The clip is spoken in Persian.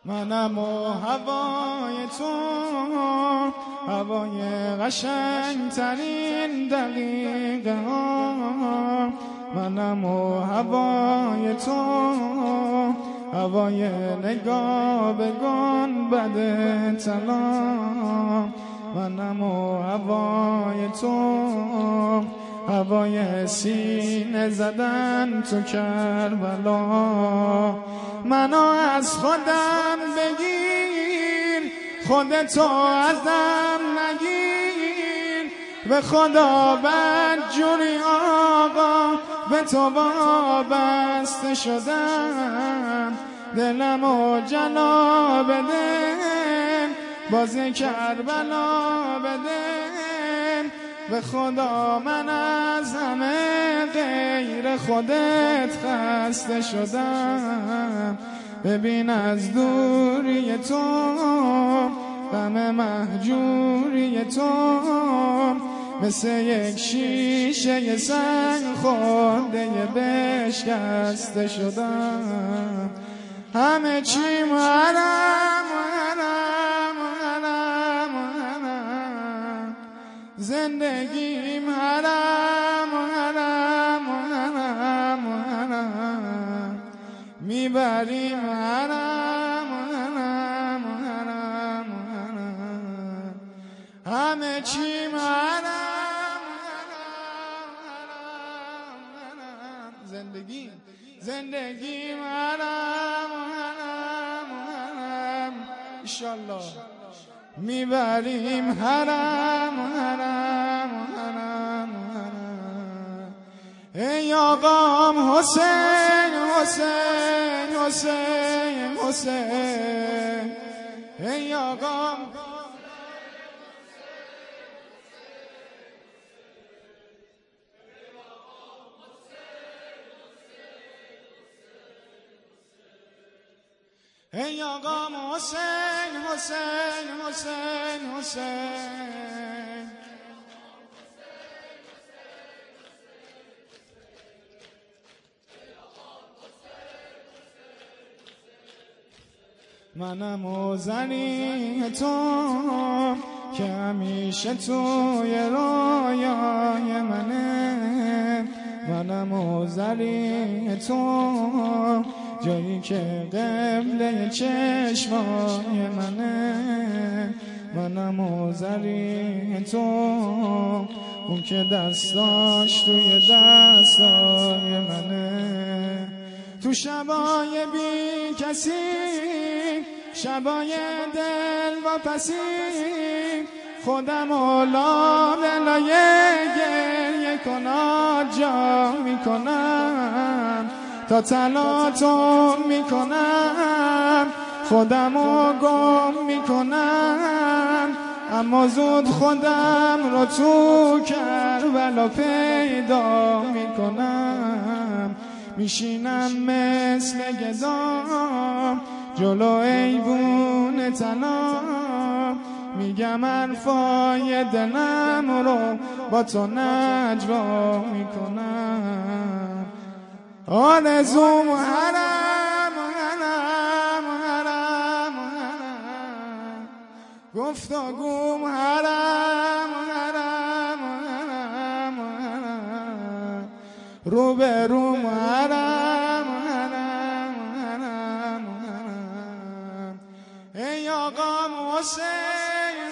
منم و هوای تو، هوای قشنگ ترین دقیقه ها. منم و هوای تو، هوای نگاه به گنبد طلا. منم و هوای تو، هوای سینه زدن تو کربلا. منو از خودم بگیر، خودتو ازم نگیر. به خدا بدجوری آقا به تو وابسته شدم. دلمو جلا بده، باز کربلا بده. به خدا من از همه غیر خودت خسته شدم. ببین از دوری تو، غم مهجوری تو، مثل یک شیشه سنگ خورده بشکسته شدم. همه چیم حرم حرم حرم حرم، زندگیم حرم حرم حرم حرم، میبریم حرم حرم حرم حرم. همه چیم حرم حرم حرم، زندگیم حرم حرم حرم. انشالله میبریم حرم حرم حرم حرم. ای آقام حسین حسین حسین حسین، ای آقام ای آقام حسین حسین حسین حسین. منم و زنی تو که همیشه توی رویای منه. منم و زنی تو جایی که قبله چشمای منه. منم و زری تو، اون که دستاش توی دستای منه. تو شبای بی کسی، شبای دل واپسی، خودم و لابلای گریه کنات جا میکنم. تا تلاطم میکنم، خودمو گم میکنم. اما زود خودم رو تو کربلا پیدا میکنم. میشینم مثل گدا جلو ایوون طلا، میگم حرفای دلم رو با تو نجوا میکنم. آرزوم حرم حرم حرم حرم، گفتگوم حرم حرم حرم حرم، روبروم حرم حرم حرم حرم. ای آقام حسین